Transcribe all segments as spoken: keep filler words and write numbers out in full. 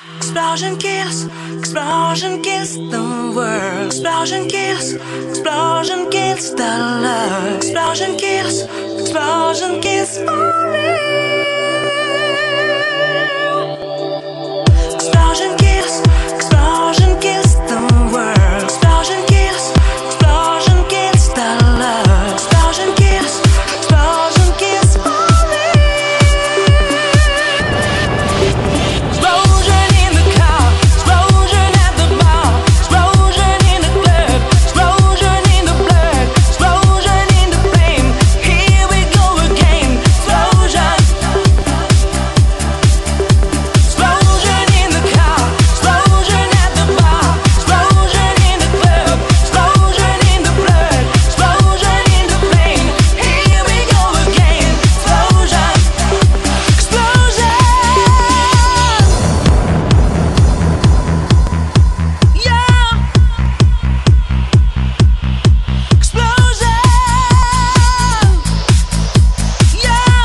Explosion kills, explosion kills the world. Explosion kills, explosion kills the love. Explosion kills, explosion kills for real. Explosion kills, explosion kills the world. Explosion kills, explosion kills the love. Explosion kills, explosion kills for real. Explosion in the car, explosion at the bar, explosion in the club, explosion in the blood, explosion in the flame. Here we go again. Explosion. Explosion in the car, explosion at the bar, explosion in the club, explosion in the blood, explosion in the flame. Here we go again. Explosion. Explosion. Yeah. Explosion. Yeah.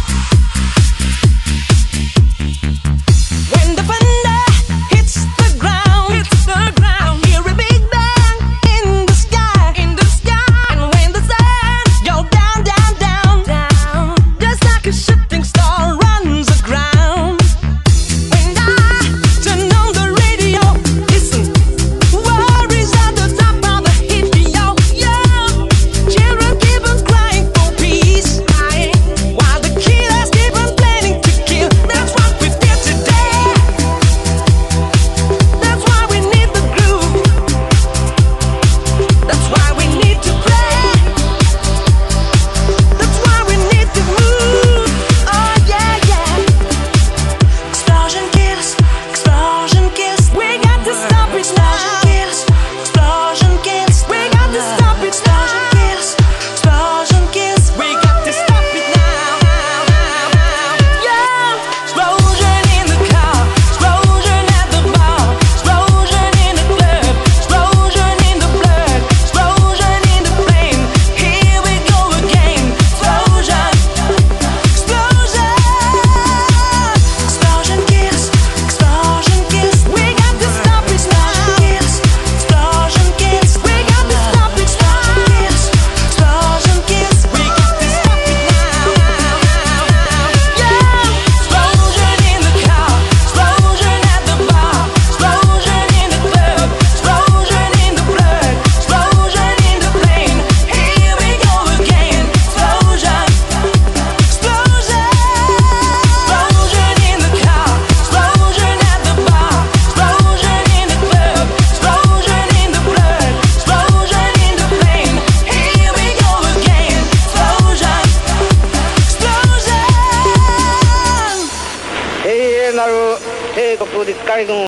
When the thunder hits the ground, hits the ground, hear a big bang in the sky, in the sky. And when the sun goes down, down, down, down, just like a shooting star runs aground. When I turn on the radio, listen, worries at the top of the hit, yo, yo. Children keep on crying for peace, crying, while the killers keep on planning to kill. That's what we feel today. That's why we need the groove. That's why we need to pray. That's why we need to move. Oh yeah, yeah. Explosion kills, explosion kills. We got to stop it now. Explosion kills, explosion kills. We got to stop it now. Explosion kills, explosion kills. We got to stop it now. Yeah. Explosion in the car, explosion at the bar, explosion in the club, explosion in the blood, explosion in the flame. Here we go again. Explosion. Explosion. Explosion kills, explosion kills. We got to stop it now. Explosion kills, we got to stop it now. Explosion kills, we got to stop it now. Yeah. Explosion in the car, explosion at the bar, explosion in the club, explosion in the blood, explosion in the flame. Here we go again. Explosion. Explosion. Explosion in the car, explosion at the bar, explosion in the club, explosion in the blood, explosion in the flame. Here we go again. Explosion. Explosion. 永遠なる帝国陸海軍